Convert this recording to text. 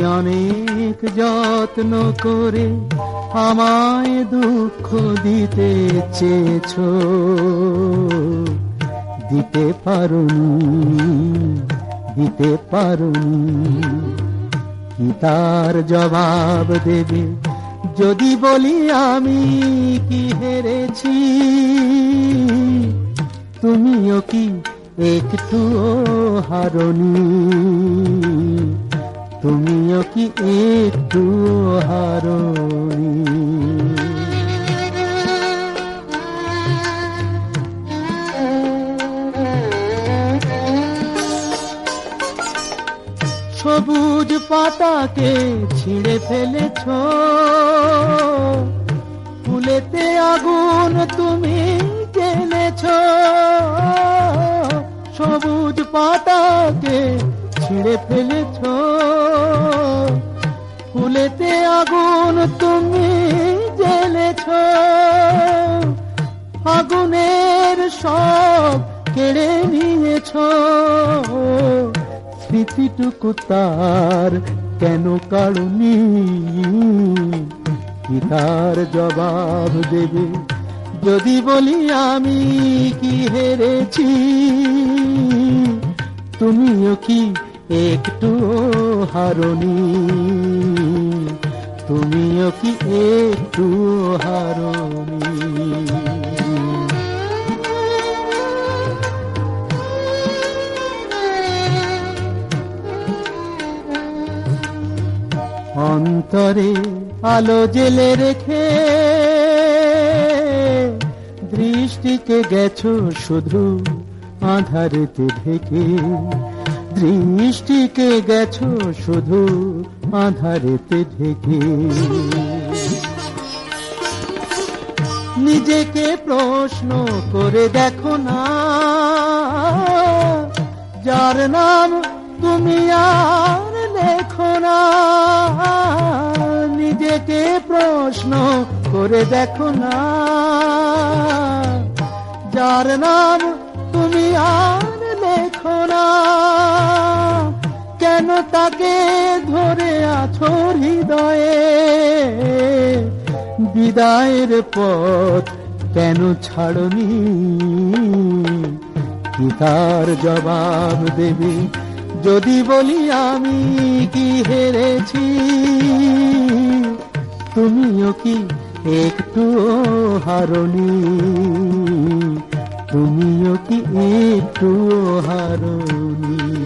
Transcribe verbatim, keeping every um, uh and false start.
অনেক যত্ন করে আমায় দুঃখ দিতে চেয়েছো, দিতে পারোনি, দিতে পারোনি। কি তার জবাব দেবে যদি বলি আমি কি হেরেছি? তুমিও কি একটুও হারোনি, তুমিও কি একটুও হারোনি? সবুজ পাতাকে ছিঁড়ে ফেলেছ, ফুলেতে আগুন তুমি জেলেছ। সবুজ পাতাকে ছিঁড়ে ফেলেছ, ফুলেতে আগুন তুমি জেলেছ। আগুনের সব কেড়ে নিয়েছ, স্মৃতিটুকু তার কেন কাড়ুনি? কি তার জবাব দেবে যদি বলি আমি কি হেরেছি? তুমিও কি একটু হারোনি, তুমিও কি একটু হারোনি? অন্তরে আলো জেলে রেখে দৃষ্টিকে গেছো শুধু আঁধারেতে ঢেকে, দৃষ্টিকে গেছো শুধু আঁধারেতে ঢেকে। নিজেকে প্রশ্ন করে দেখো না, যার নাম তুমি আর লেখো না। নিজেকে প্রশ্ন করে দেখো না, যার নাম তুমি আর লেখো না। কেন তাকে ধরে আছো হৃদয়ে, বিদায়ের পথ কেন ছাড়নি? কি তার জবাব দেবে যদি বলি আমি কি হেরেছি? তুমিও কি একটু হারোনি, তুমিও কি একটু হারোনি?